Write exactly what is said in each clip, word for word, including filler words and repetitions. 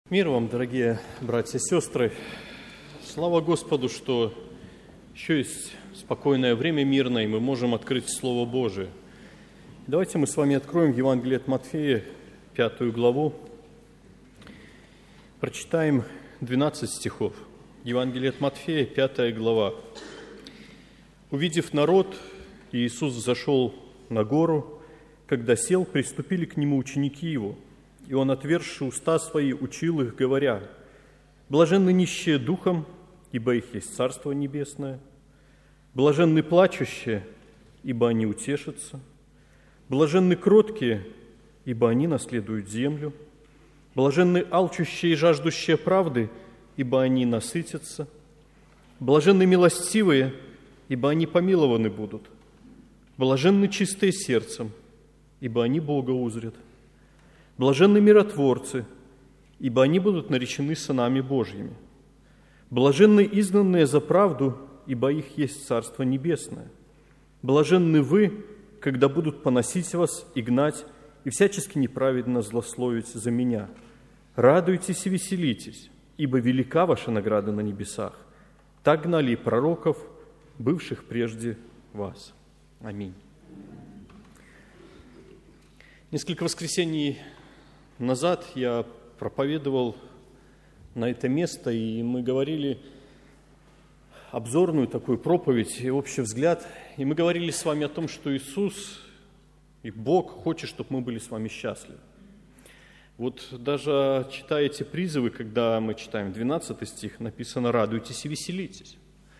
Мир вам, дорогие братья и сестры! Слава Господу, что еще есть спокойное время мирное, и мы можем открыть Слово Божие. Давайте мы с вами откроем Евангелие от Матфея, пятую главу. Прочитаем двенадцать стихов. Евангелие от Матфея, пятая глава. «Увидев народ, Иисус зашел на гору. Когда сел, приступили к Нему ученики Его. И Он, отверзши уста Свои, учил их, говоря: блаженны нищие духом, ибо их есть Царство Небесное. Блаженны плачущие, ибо они утешатся. Блаженны кроткие, ибо они наследуют землю. Блаженны алчущие и жаждущие правды, ибо они насытятся. Блаженны милостивые, ибо они помилованы будут. Блаженны чистые сердцем, ибо они Бога узрят. Блаженны миротворцы, ибо они будут наречены сынами Божьими. Блаженны изгнанные за правду, ибо их есть Царство Небесное. Блаженны вы, когда будут поносить вас и гнать, и всячески неправедно злословить за Меня. Радуйтесь и веселитесь, ибо велика ваша награда на небесах. Так гнали и пророков, бывших прежде вас. Аминь». Несколько воскресений назад я проповедовал на это место, и мы говорили обзорную такую проповедь и общий взгляд, и мы говорили с вами о том, что Иисус и Бог хочет, чтобы мы были с вами счастливы. Вот даже читая эти призывы, когда мы читаем двенадцатый стих, написано «радуйтесь и веселитесь».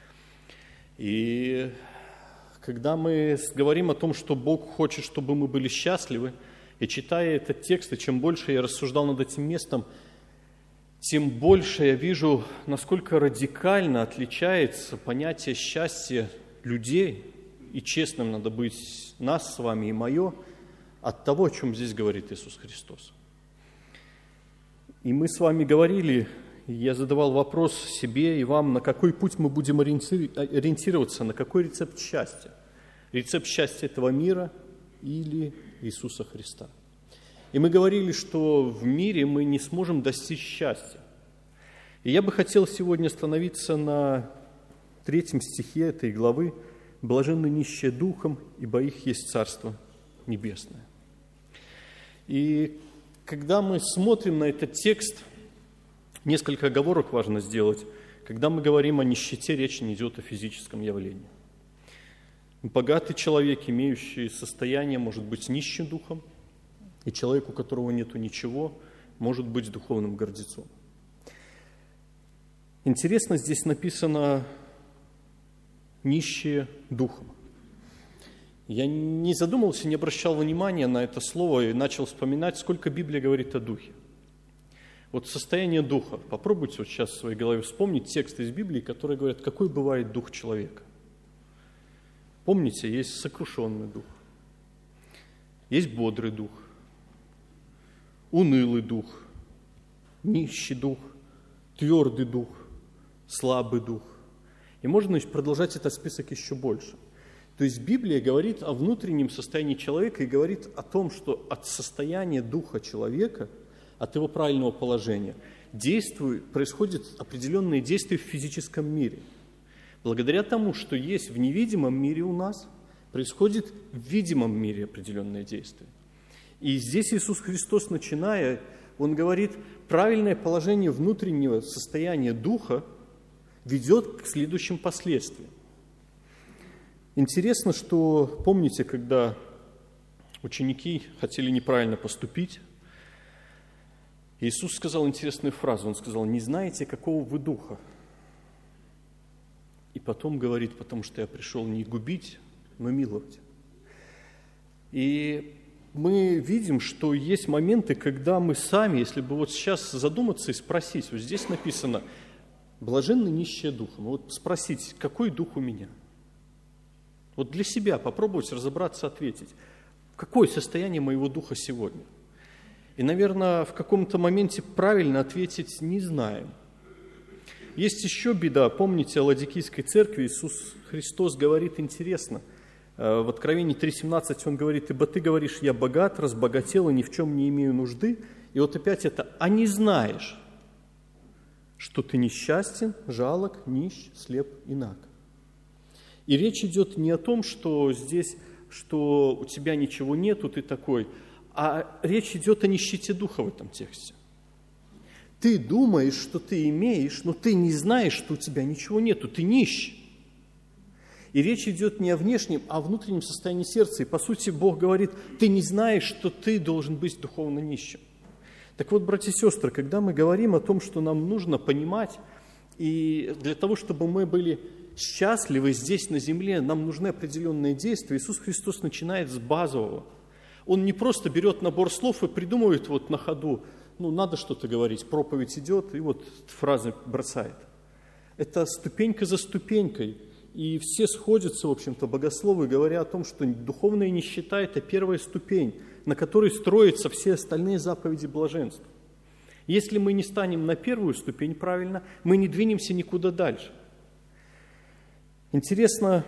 И когда мы говорим о том, что Бог хочет, чтобы мы были счастливы, и читая этот текст, и чем больше я рассуждал над этим местом, тем больше я вижу, насколько радикально отличается понятие счастья людей, и честным надо быть нас с вами и мое, от того, о чем здесь говорит Иисус Христос. И мы с вами говорили, я задавал вопрос себе и вам, на какой путь мы будем ориентироваться, на какой рецепт счастья. Рецепт счастья этого мира или Иисуса Христа. И мы говорили, что в мире мы не сможем достичь счастья. И я бы хотел сегодня остановиться на третьем стихе этой главы: «Блаженны нищие духом, ибо их есть Царство Небесное». И когда мы смотрим на этот текст, несколько оговорок важно сделать. Когда мы говорим о нищете, речь не идет о физическом явлении. Богатый человек, имеющий состояние, может быть нищим духом, и человек, у которого нету ничего, может быть духовным гордецом. Интересно, здесь написано «нищие духом». Я не задумывался, не обращал внимания на это слово и начал вспоминать, сколько Библия говорит о духе. Вот состояние духа. Попробуйте вот сейчас в своей голове вспомнить тексты из Библии, которые говорят, какой бывает дух человека. Помните, есть сокрушенный дух, есть бодрый дух, унылый дух, нищий дух, твердый дух, слабый дух. И можно продолжать этот список еще больше. То есть Библия говорит о внутреннем состоянии человека и говорит о том, что от состояния духа человека, от его правильного положения, действует, происходят определенные действия в физическом мире. Благодаря тому, что есть в невидимом мире у нас, происходит в видимом мире определенные действия. И здесь Иисус Христос, начиная, Он говорит, правильное положение внутреннего состояния духа ведет к следующим последствиям. Интересно, что, помните, когда ученики хотели неправильно поступить, Иисус сказал интересную фразу. Он сказал: «Не знаете, какого вы духа». И потом говорит: «Потому что я пришел не губить, но миловать». И мы видим, что есть моменты, когда мы сами, если бы вот сейчас задуматься и спросить, вот здесь написано «блаженны нищие духом», вот спросить, какой дух у меня? Вот для себя попробовать разобраться, ответить, какое состояние моего духа сегодня? И, наверное, в каком-то моменте правильно ответить не знаем. Есть еще беда. Помните, о Ладикийской церкви Иисус Христос говорит интересно. В Откровении три семнадцать Он говорит: «Ибо ты говоришь, я богат, разбогател и ни в чем не имею нужды». И вот опять это «а не знаешь». что ты несчастен, жалок, нищ, слеп и наг. И речь идет не о том, что здесь, что у тебя ничего нету, ты такой, а речь идет о нищете духа в этом тексте. Ты думаешь, что ты имеешь, но ты не знаешь, что у тебя ничего нету, ты нищ. И речь идет не о внешнем, а о внутреннем состоянии сердца. И по сути Бог говорит, ты не знаешь, что ты должен быть духовно нищим. Так вот, братья и сестры, когда мы говорим о том, что нам нужно понимать, и для того, чтобы мы были счастливы здесь на земле, нам нужны определенные действия, Иисус Христос начинает с базового. Он не просто берет набор слов и придумывает вот на ходу, ну, надо что-то говорить, проповедь идет, и вот фразы бросает. Это ступенька за ступенькой. И все сходятся, в общем-то, богословы, говоря о том, что духовная нищета – это первая ступень, на которой строятся все остальные заповеди блаженства. Если мы не станем на первую ступень правильно, мы не двинемся никуда дальше. Интересно,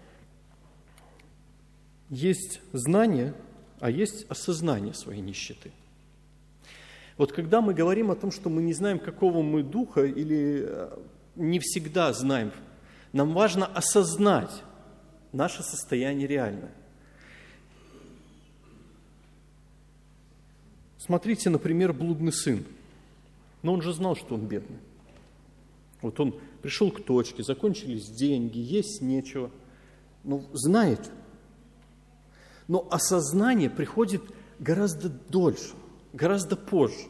есть знание, а есть осознание своей нищеты. Вот когда мы говорим о том, что мы не знаем, какого мы духа, или не всегда знаем, нам важно осознать наше состояние реальное. Смотрите, например, блудный сын. Но он же знал, что он бедный. Вот он пришел к точке, закончились деньги, есть нечего. Ну, знает. Но осознание приходит гораздо дольше, гораздо позже.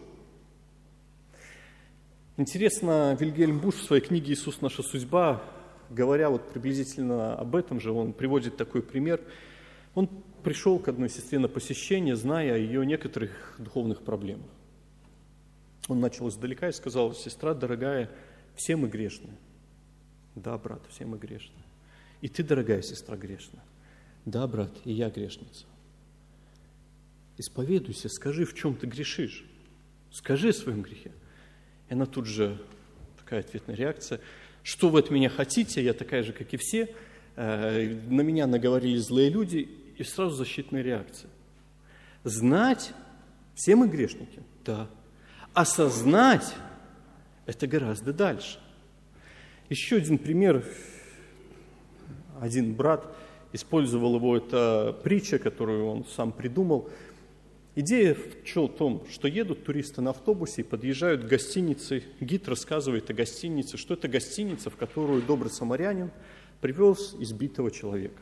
Интересно, Вильгельм Буш в своей книге «Иисус. Наша судьба», говоря вот приблизительно об этом же, он приводит такой пример. Он пришел к одной сестре на посещение, зная о ее некоторых духовных проблемах. Он начал издалека и сказал: сестра дорогая, все мы грешны. Да, брат, все мы грешны. И ты, дорогая сестра, грешна. Да, брат, и я грешница. Исповедуйся, скажи, в чем ты грешишь. Скажи о своем грехе. И она тут же, такая ответная реакция: что вы от меня хотите, я такая же, как и все, на меня наговорили злые люди, и сразу защитная реакция. Знать, все мы грешники, да. Осознать – это гораздо дальше. Еще один пример. Один брат использовал его, это притча, которую он сам придумал. Идея в том, что едут туристы на автобусе и подъезжают к гостинице. Гид рассказывает о гостинице, что это гостиница, в которую добрый самарянин привез избитого человека.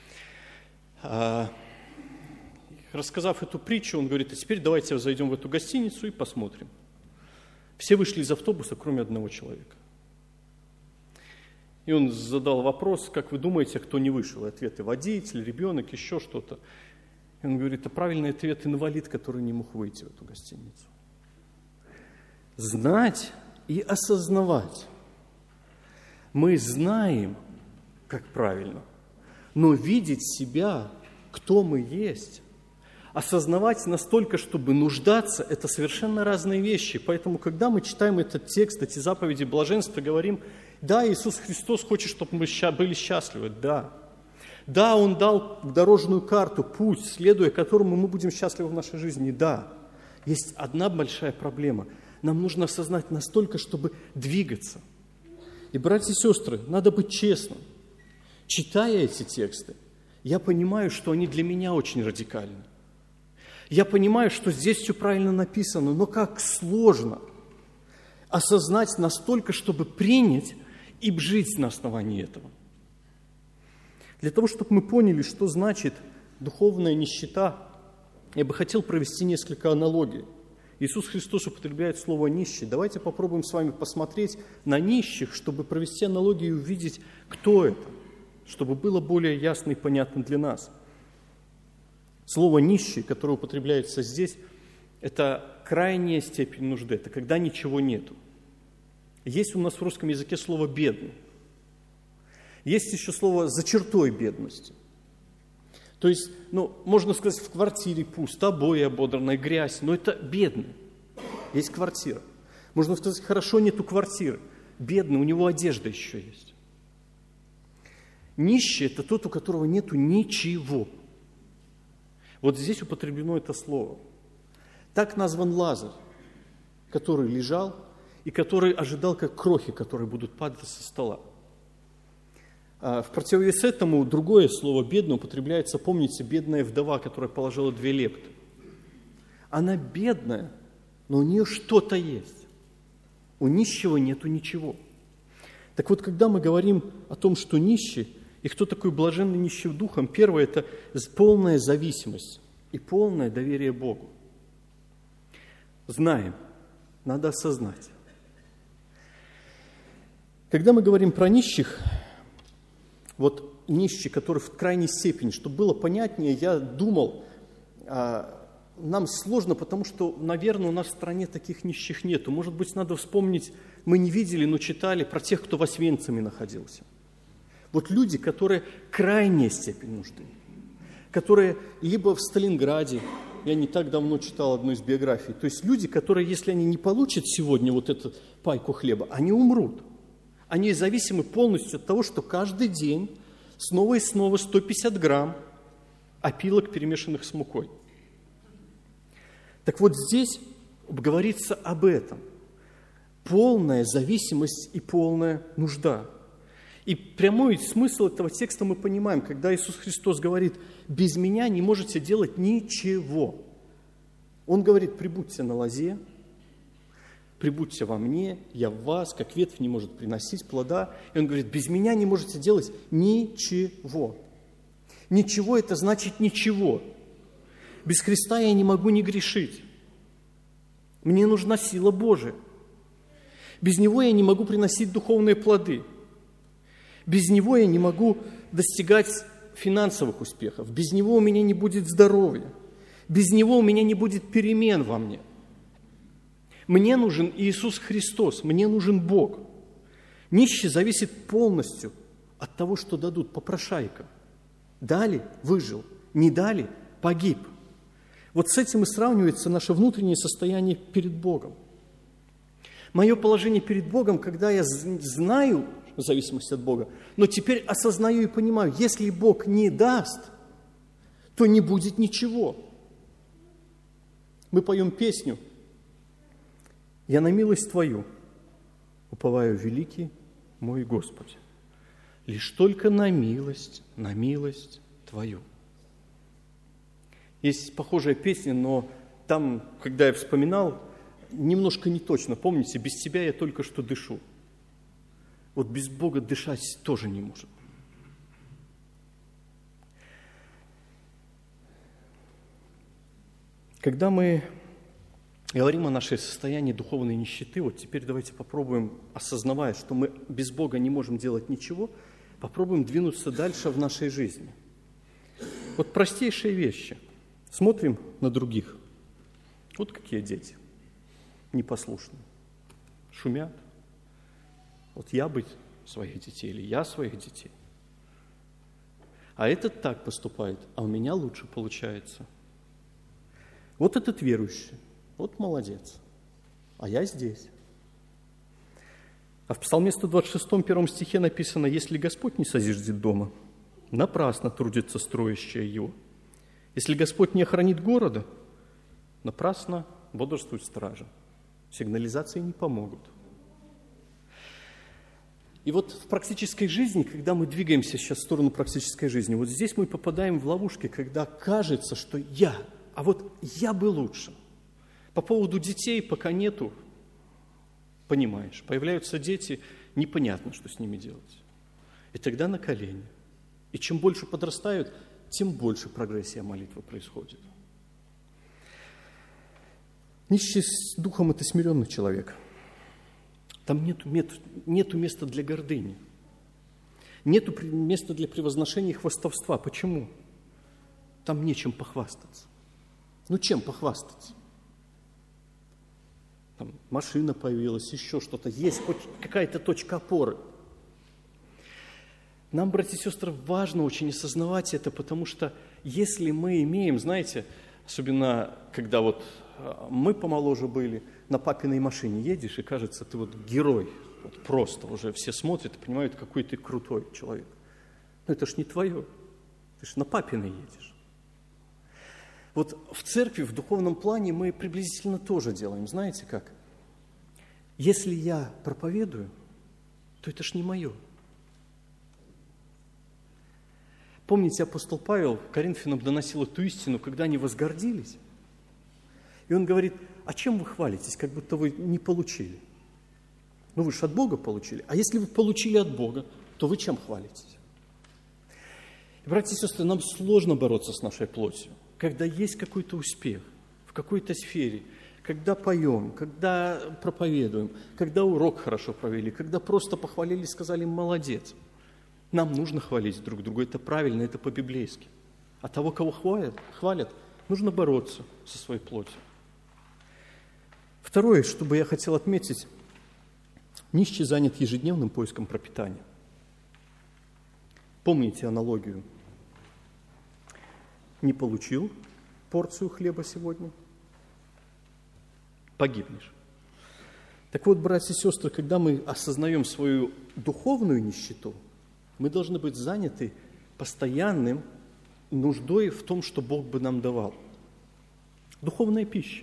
Рассказав эту притчу, он говорит: а теперь давайте зайдем в эту гостиницу и посмотрим. Все вышли из автобуса, кроме одного человека. И он задал вопрос: как вы думаете, кто не вышел? И ответы: водитель, ребенок, еще что-то. И он говорит: а правильный ответ — инвалид, который не мог выйти в эту гостиницу. Знать и осознавать. Мы знаем, как правильно, но видеть себя, кто мы есть, осознавать настолько, чтобы нуждаться, это совершенно разные вещи. Поэтому, когда мы читаем этот текст, эти заповеди блаженства, говорим: да, Иисус Христос хочет, чтобы мы были счастливы, да. Да, Он дал дорожную карту, путь, следуя которому мы будем счастливы в нашей жизни, да. Есть одна большая проблема. Нам нужно осознать настолько, чтобы двигаться. И, братья и сестры, надо быть честным. Читая эти тексты, я понимаю, что они для меня очень радикальны. Я понимаю, что здесь все правильно написано, но как сложно осознать настолько, чтобы принять и жить на основании этого. Для того, чтобы мы поняли, что значит духовная нищета, я бы хотел провести несколько аналогий. Иисус Христос употребляет слово «нищий». Давайте попробуем с вами посмотреть на нищих, чтобы провести аналогию и увидеть, кто это, чтобы было более ясно и понятно для нас. Слово «нищий», которое употребляется здесь, это крайняя степень нужды, это когда ничего нету. Есть у нас в русском языке слово «бедный». Есть еще слово «за чертой бедности». То есть, ну, можно сказать, в квартире пусто, обои ободранная, грязь, но это бедный. Есть квартира. Можно сказать, хорошо, нету квартиры. Бедный, у него одежда еще есть. Нищий – это тот, у которого нету ничего. Вот здесь употреблено это слово. Так назван Лазарь, который лежал, и который ожидал, как крохи, которые будут падать со стола. В противовес этому другое слово «бедно» употребляется, помните, бедная вдова, которая положила две лепты. Она бедная, но у нее что-то есть. У нищего нету ничего. Так вот, когда мы говорим о том, что нищий, и кто такой блаженный нищий духом, первое – это полная зависимость и полное доверие Богу. Знаем, надо осознать. Когда мы говорим про нищих, вот нищий, который в крайней степени, чтобы было понятнее, я думал, нам сложно, потому что, наверное, у нас в стране таких нищих нету. Может быть, надо вспомнить, мы не видели, но читали про тех, кто в Освенциме находился. Вот люди, которые крайняя степень нужды, которые либо в Сталинграде, я не так давно читал одну из биографий, то есть люди, которые, если они не получат сегодня вот эту пайку хлеба, они умрут. Они зависимы полностью от того, что каждый день снова и снова сто пятьдесят грамм опилок, перемешанных с мукой. Так вот здесь говорится об этом. Полная зависимость и полная нужда. И прямой смысл этого текста мы понимаем, когда Иисус Христос говорит: «Без меня не можете делать ничего». Он говорит: «Прибудьте на лозе, прибудьте во мне, я в вас, как ветвь не может приносить плода». И он говорит: «Без меня не можете делать ничего». Ничего – это значит ничего. Без Христа я не могу не грешить. Мне нужна сила Божия. Без Него я не могу приносить духовные плоды. Без Него я не могу достигать финансовых успехов. Без Него у меня не будет здоровья. Без Него у меня не будет перемен во мне. Мне нужен Иисус Христос, мне нужен Бог. Нищий зависит полностью от того, что дадут попрошайкам. Дали – выжил, не дали – погиб. Вот с этим и сравнивается наше внутреннее состояние перед Богом. Мое положение перед Богом, когда я знаю в зависимости от Бога, но теперь осознаю и понимаю, если Бог не даст, то не будет ничего. Мы поем песню: «Я на милость Твою уповаю, великий мой Господь, лишь только на милость, на милость Твою». Есть похожая песня, но там, когда я вспоминал, немножко не точно. Помните, без Тебя я только что дышу. Вот без Бога дышать тоже не может. Когда мы говорим о нашем состоянии духовной нищеты, вот теперь давайте попробуем, осознавая, что мы без Бога не можем делать ничего, попробуем двинуться дальше в нашей жизни. Вот простейшие вещи. Смотрим на других. Вот какие дети. Непослушные. Шумят. Вот я быть своих детей или я своих детей. А этот так поступает, а у меня лучше получается. Вот этот верующий. Вот молодец. А я здесь. А в Псалме сто двадцать шестом, первом стихе написано: «Если Господь не созиждет дома, напрасно трудится строящие его. Если Господь не охранит города, напрасно бодрствует стража. Сигнализации не помогут». И вот в практической жизни, когда мы двигаемся сейчас в сторону практической жизни, вот здесь мы попадаем в ловушки, когда кажется, что я, а вот я бы лучше. По поводу детей пока нету, понимаешь, появляются дети, непонятно, что с ними делать. И тогда на колени. И чем больше подрастают, тем больше прогрессия молитвы происходит. Нищий с духом – это смиренный человек. Там нету, нету, нету места для гордыни. Нету места для превозношения и хвастовства. Почему? Там нечем похвастаться. Ну, чем похвастаться? Там машина появилась, еще что-то. Есть хоть какая-то точка опоры. Нам, братья и сестры, важно очень осознавать это, потому что если мы имеем, знаете, особенно когда вот мы помоложе были, на папиной машине едешь, и кажется, ты вот герой, вот просто уже все смотрят и понимают, какой ты крутой человек. Но это ж не твое, ты ж на папиной едешь. Вот в церкви, в духовном плане мы приблизительно тоже делаем, знаете как? Если я проповедую, то это ж не мое. Помните, апостол Павел Коринфянам доносил эту истину, когда они возгордились? И он говорит: а чем вы хвалитесь, как будто вы не получили? Ну вы же от Бога получили. А если вы получили от Бога, то вы чем хвалитесь? И, братья и сестры, нам сложно бороться с нашей плотью, когда есть какой-то успех в какой-то сфере, когда поем, когда проповедуем, когда урок хорошо провели, когда просто похвалили, сказали «молодец». Нам нужно хвалить друг друга, это правильно, это по-библейски. А того, кого хвалят, хвалят, нужно бороться со своей плотью. Второе, что бы я хотел отметить, нищий занят ежедневным поиском пропитания. Помните аналогию? Не получил порцию хлеба сегодня, погибнешь. Так вот, братья и сестры, когда мы осознаем свою духовную нищету, мы должны быть заняты постоянным нуждой в том, что Бог бы нам давал. Духовная пища.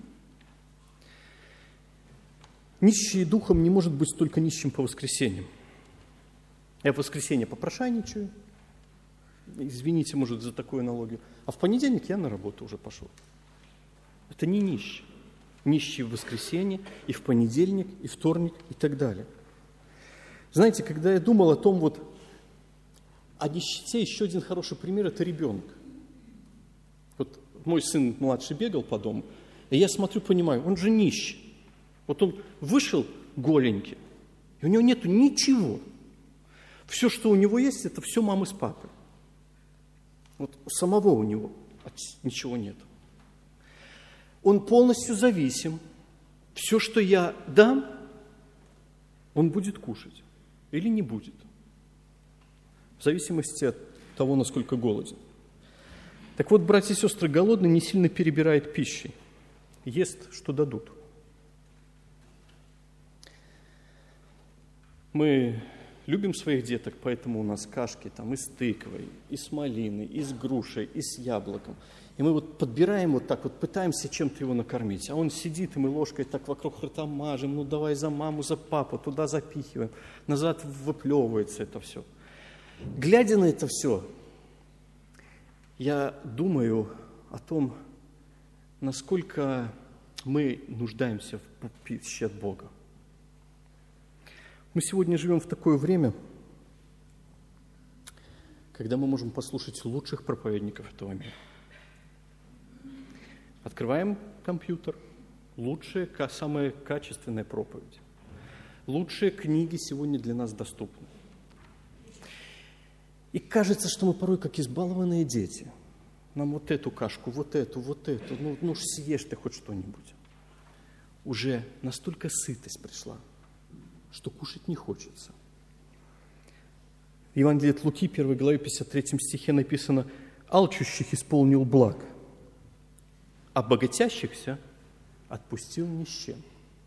Нищий духом не может быть только нищим по воскресеньям. Я в воскресенье попрошайничаю, извините, может, за такую аналогию, а в понедельник я на работу уже пошел. Это не нищий. Нищий в воскресенье, и в понедельник, и вторник, и так далее. Знаете, когда я думал о том, вот, о нищете, еще один хороший пример – это ребенок. Вот мой сын младший бегал по дому, и я смотрю, понимаю, он же нищий. Вот он вышел голенький, и у него нету ничего. Все, что у него есть, это все мамы с папой. Вот самого у него ничего нет. Он полностью зависим. Все, что я дам, он будет кушать или не будет. В зависимости от того, насколько голоден. Так вот, братья и сестры, голодный не сильно перебирает пищей. Ест, что дадут. Мы любим своих деток, поэтому у нас кашки там и с тыквой, и с малиной, и с грушей, и с яблоком. И мы вот подбираем вот так вот, пытаемся чем-то его накормить. А он сидит, и мы ложкой так вокруг рта мажем, ну давай за маму, за папу, туда запихиваем. Назад выплевывается это все. Глядя на это все, я думаю о том, насколько мы нуждаемся в пище от Бога. Мы сегодня живем в такое время, когда мы можем послушать лучших проповедников этого мира. Открываем компьютер, лучшая, самая качественная проповедь. Лучшие книги сегодня для нас доступны. И кажется, что мы порой как избалованные дети. Нам вот эту кашку, вот эту, вот эту, ну, ну съешь ты хоть что-нибудь. Уже настолько сытость пришла, что кушать не хочется. В Евангелии от Луки, первой главе, пятьдесят третьем стихе написано: «Алчущих исполнил благ, а богатящихся отпустил ни с чем».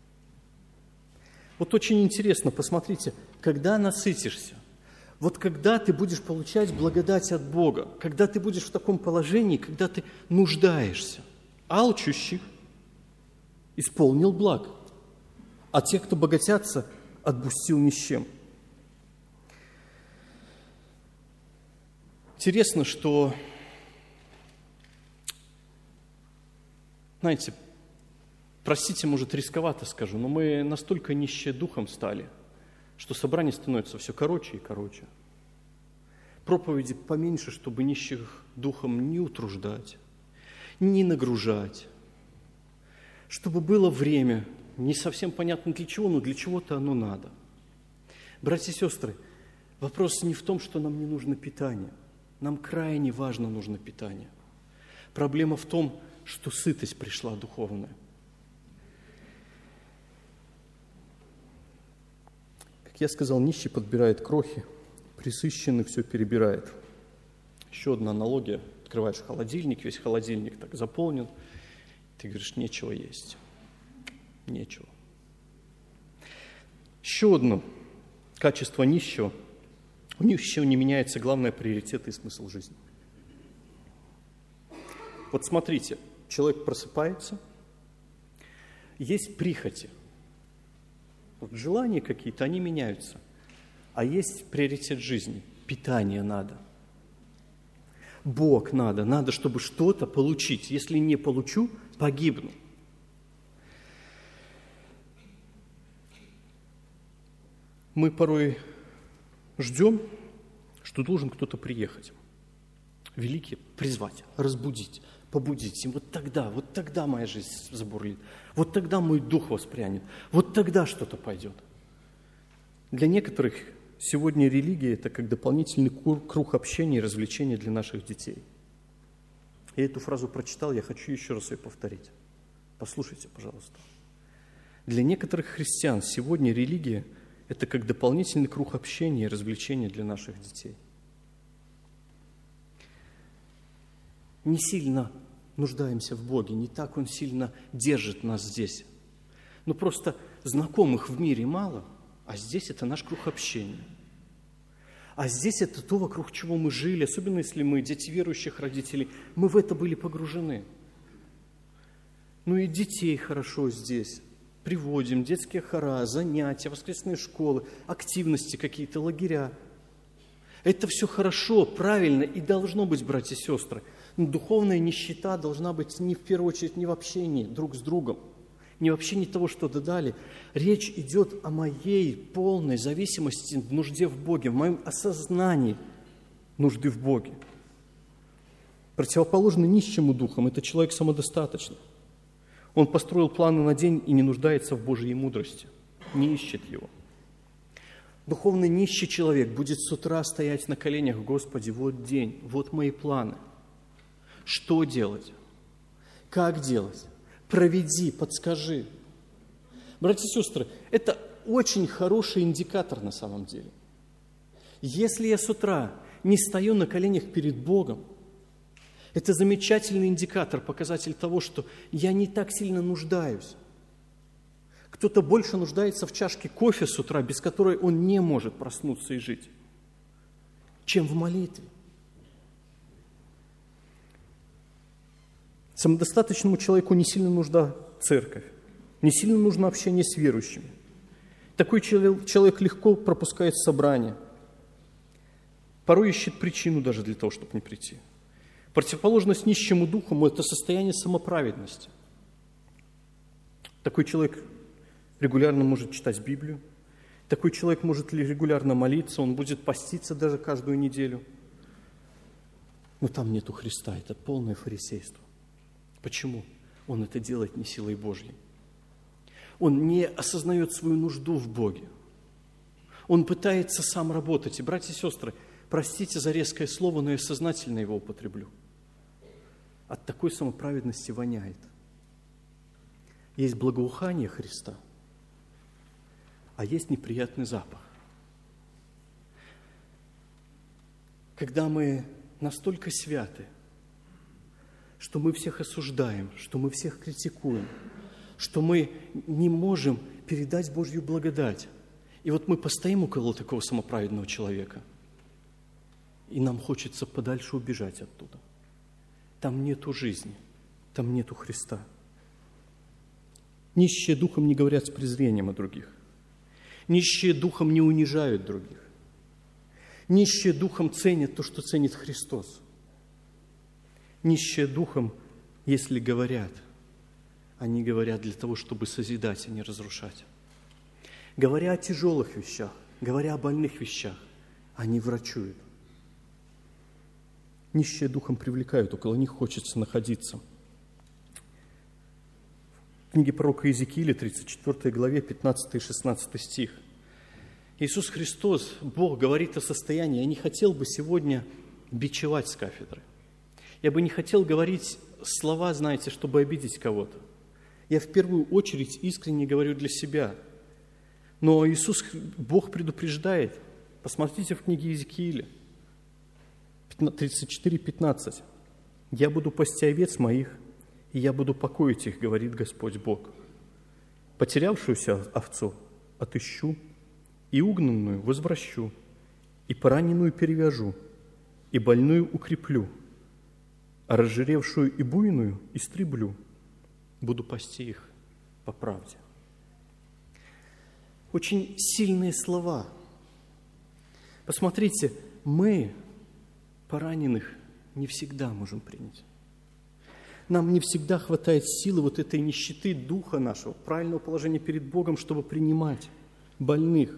Вот очень интересно, посмотрите, когда насытишься, вот когда ты будешь получать благодать от Бога, когда ты будешь в таком положении, когда ты нуждаешься, алчущих исполнил благ, а те, кто богатятся, отпустил ни с чем. Интересно, что, знаете, простите, может, рисковато скажу, но мы настолько нищие духом стали, что собрание становится все короче и короче. Проповеди поменьше, чтобы нищих духом не утруждать, не нагружать, чтобы было время, не совсем понятно для чего, но для чего-то оно надо. Братья и сестры, вопрос не в том, что нам не нужно питание. Нам крайне важно нужно питание. Проблема в том, что сытость пришла духовная. Как я сказал, нищий подбирает крохи, пресыщенный все перебирает. Еще одна аналогия. Открываешь холодильник, весь холодильник так заполнен. Ты говоришь, нечего есть. Нечего. Еще одно качество нищего. У нищего не меняется главное приоритет и смысл жизни. Вот смотрите, человек просыпается, есть прихоти. вот желания какие-то, они меняются. А есть приоритет жизни. Питание надо. Бог надо. Надо, чтобы что-то получить. Если не получу, погибну. Мы порой ждем, что должен кто-то приехать. Великий призвать, разбудить, побудить. И вот тогда, вот тогда моя жизнь забурлит. Вот тогда мой дух воспрянет. Вот тогда что-то пойдет. Для некоторых сегодня религия – это как дополнительный круг общения и развлечения для наших детей. Я эту фразу прочитал, я хочу еще раз ее повторить. Послушайте, пожалуйста. Для некоторых христиан сегодня религия – это как дополнительный круг общения и развлечения для наших детей. Не сильно нуждаемся в Боге, не так Он сильно держит нас здесь. Но просто знакомых в мире мало, а здесь это наш круг общения. А здесь это то, вокруг чего мы жили, особенно если мы дети верующих родителей, мы в это были погружены. Ну и детей хорошо здесь. Приводим, детские хора, занятия, воскресные школы, активности какие-то, лагеря. Это все хорошо, правильно и должно быть, братья и сестры. Но духовная нищета должна быть не в первую очередь не в общении друг с другом, не в общении того, что додали. Речь идет о моей полной зависимости, нужде в Боге, в моем осознании нужды в Боге. Противоположно нищему духом – это человек самодостаточный. Он построил планы на день и не нуждается в Божьей мудрости, не ищет его. Духовно нищий человек будет с утра стоять на коленях: Господи, вот день, вот мои планы. Что делать? Как делать? Проведи, подскажи. Братья и сестры, это очень хороший индикатор на самом деле. Если я с утра не стою на коленях перед Богом, это замечательный индикатор, показатель того, что я не так сильно нуждаюсь. Кто-то больше нуждается в чашке кофе с утра, без которой он не может проснуться и жить, чем в молитве. Самодостаточному человеку не сильно нужна церковь, не сильно нужно общение с верующими. Такой человек легко пропускает собрания, порой ищет причину даже для того, чтобы не прийти. Противоположность нищему духу – это состояние самоправедности. Такой человек регулярно может читать Библию, такой человек может регулярно молиться, он будет поститься даже каждую неделю. Но там нету Христа, это полное фарисейство. Почему? Он это делает не силой Божьей. Он не осознает свою нужду в Боге. Он пытается сам работать. И, братья и сестры, простите за резкое слово, но я сознательно его употреблю. От такой самоправедности воняет. Есть благоухание Христа, а есть неприятный запах. Когда мы настолько святы, что мы всех осуждаем, что мы всех критикуем, что мы не можем передать Божью благодать. И вот мы постоим около такого самоправедного человека, и нам хочется подальше убежать оттуда. Там нету жизни, там нету Христа. Нищие духом не говорят с презрением о других. Нищие духом не унижают других. Нищие духом ценят то, что ценит Христос. Нищие духом, если говорят, они говорят для того, чтобы созидать, а не разрушать. Говоря о тяжелых вещах, говоря о больных вещах, они врачуют. Нищие духом привлекают, около них хочется находиться. В книге пророка Иезекииля, тридцать четвёртой главе, пятнадцатый и шестнадцатый стих. Иисус Христос, Бог, говорит о состоянии. Я не хотел бы сегодня бичевать с кафедры. Я бы не хотел говорить слова, знаете, чтобы обидеть кого-то. Я в первую очередь искренне говорю для себя. Но Иисус, Бог предупреждает. Посмотрите в книге Иезекииля, тридцать четыре пятнадцать. «Я буду пасти овец моих, и я буду покоить их, говорит Господь Бог. Потерявшуюся овцу отыщу, и угнанную возвращу, и пораненную перевяжу, и больную укреплю, а разжиревшую и буйную истреблю, буду пасти их по правде». Очень сильные слова. Посмотрите, мы пораненных не всегда можем принять. Нам не всегда хватает силы вот этой нищеты духа нашего, правильного положения перед Богом, чтобы принимать больных.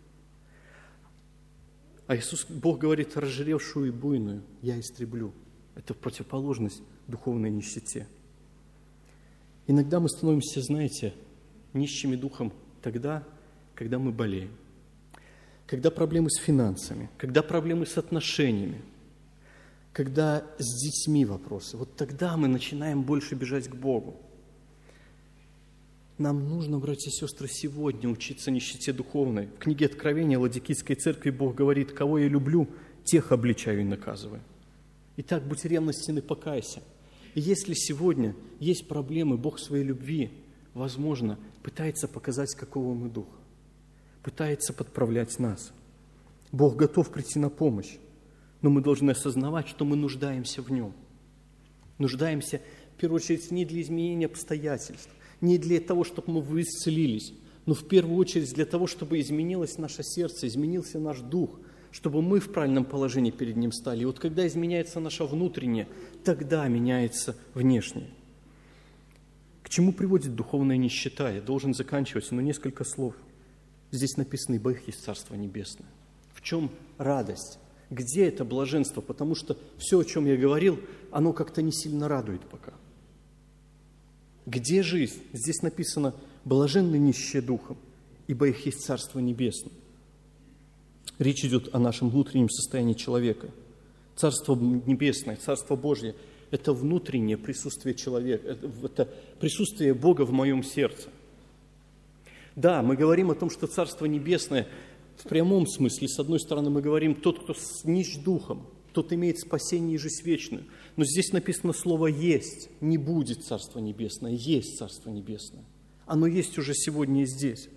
А Иисус, Бог говорит, разжиревшую и буйную я истреблю. Это противоположность духовной нищете. Иногда мы становимся, знаете, нищими духом тогда, когда мы болеем, когда проблемы с финансами, когда проблемы с отношениями, когда с детьми вопросы. Вот тогда мы начинаем больше бежать к Богу. Нам нужно, братья и сестры, сегодня учиться нищете духовной. В книге Откровения Ладикийской церкви Бог говорит: «Кого я люблю, тех обличаю и наказываю». Итак, будь ревностен и покайся. И если сегодня есть проблемы, Бог своей любви, возможно, пытается показать, какого мы духа, пытается подправлять нас. Бог готов прийти на помощь, но мы должны осознавать, что мы нуждаемся в Нем. Нуждаемся, в первую очередь, не для изменения обстоятельств, не для того, чтобы мы исцелились, но в первую очередь для того, чтобы изменилось наше сердце, изменился наш дух, чтобы мы в правильном положении перед Ним стали. И вот когда изменяется наше внутреннее, тогда меняется внешнее. К чему приводит духовная нищета? Я должен заканчивать, но несколько слов. Здесь написано: «Ибо их есть Царство Небесное». В чем радость? Где это блаженство? Потому что все, о чем я говорил, оно как-то не сильно радует пока. Где жизнь? Здесь написано: «Блаженны нищие духом, ибо их есть Царство Небесное». Речь идет о нашем внутреннем состоянии человека. Царство Небесное, Царство Божье – это внутреннее присутствие человека, это присутствие Бога в моем сердце. Да, мы говорим о том, что Царство Небесное в прямом смысле. С одной стороны, мы говорим: тот, кто нищ духом, тот имеет спасение и жизнь вечную. Но здесь написано слово «есть». Не будет Царство Небесное, есть Царство Небесное. Оно есть уже сегодня и здесь.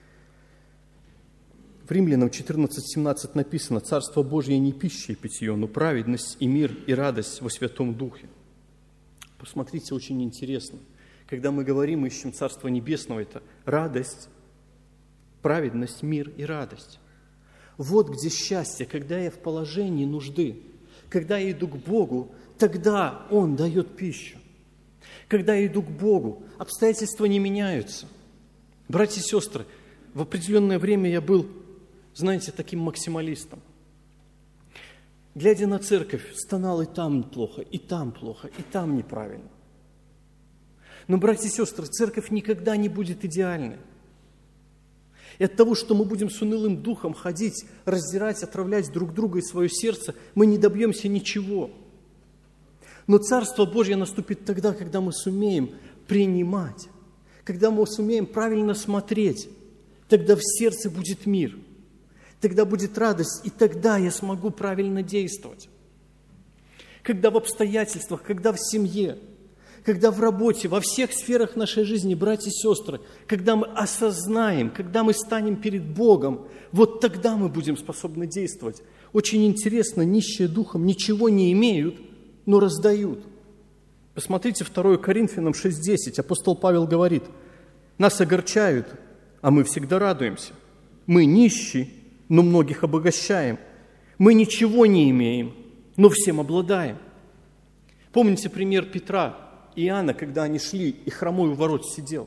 В Римлянам четырнадцать семнадцать написано: «Царство Божье не пища и питье, но праведность и мир и радость во Святом Духе». Посмотрите, очень интересно. Когда мы говорим, ищем Царство Небесного, это радость, праведность, мир и радость. Вот где счастье, когда я в положении нужды, когда я иду к Богу, тогда Он дает пищу. Когда я иду к Богу, обстоятельства не меняются. Братья и сестры, в определенное время я был, знаете, таким максималистом. Глядя на церковь, стонал и там плохо, и там плохо, и там неправильно. Но, братья и сестры, церковь никогда не будет идеальной. И от того, что мы будем с унылым духом ходить, раздирать, отравлять друг друга и свое сердце, мы не добьемся ничего. Но Царство Божье наступит тогда, когда мы сумеем принимать, когда мы сумеем правильно смотреть, тогда в сердце будет мир, тогда будет радость, и тогда я смогу правильно действовать. Когда в обстоятельствах, когда в семье, когда в работе, во всех сферах нашей жизни, братья и сестры, когда мы осознаем, когда мы станем перед Богом, вот тогда мы будем способны действовать. Очень интересно, нищие духом ничего не имеют, но раздают. Посмотрите второе Коринфянам шесть десять. Апостол Павел говорит: «Нас огорчают, а мы всегда радуемся. Мы нищие, но многих обогащаем. Мы ничего не имеем, но всем обладаем». Помните пример Петра и Иоанна, когда они шли, и хромой у ворот сидел.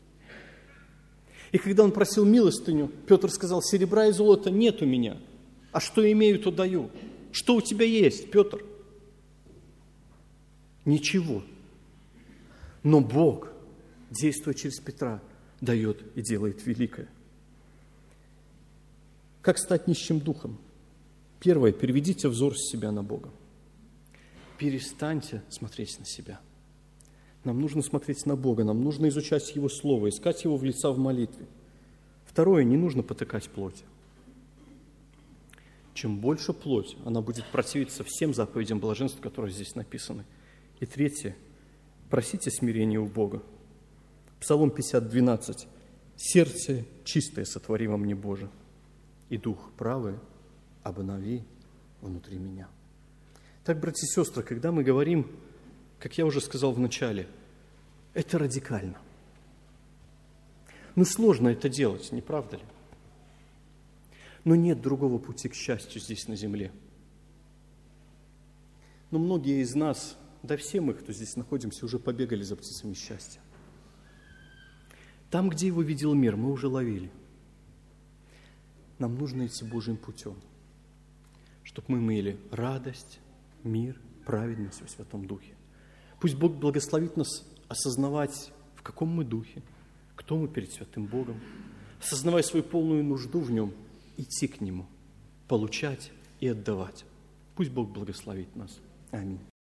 И когда он просил милостыню, Петр сказал: «Серебра и золота нет у меня, а что имею, то даю». Что у тебя есть, Петр? Ничего. Но Бог, действуя через Петра, дает и делает великое. Как стать нищим духом? Первое, переведите взор с себя на Бога. Перестаньте смотреть на себя. Нам нужно смотреть на Бога, нам нужно изучать Его Слово, искать Его в лица в молитве. Второе, не нужно потакать плоти. Чем больше плоть, она будет противиться всем заповедям блаженства, которые здесь написаны. И третье, просите смирения у Бога. Псалом пятьдесят двенадцать. «Сердце чистое сотвори во мне, Боже, и дух правый обнови внутри меня». Так, братья и сестры, когда мы говорим, как я уже сказал в начале, это радикально. Ну, сложно это делать, не правда ли? Но нет другого пути к счастью здесь на земле. Но многие из нас, да все мы, кто здесь находимся, уже побегали за птицами счастья. Там, где его видел мир, мы уже ловили. Нам нужно идти Божьим путем, чтобы мы имели радость, мир, праведность во Святом Духе. Пусть Бог благословит нас осознавать, в каком мы духе, кто мы перед Святым Богом, осознавая свою полную нужду в Нем, идти к Нему, получать и отдавать. Пусть Бог благословит нас. Аминь.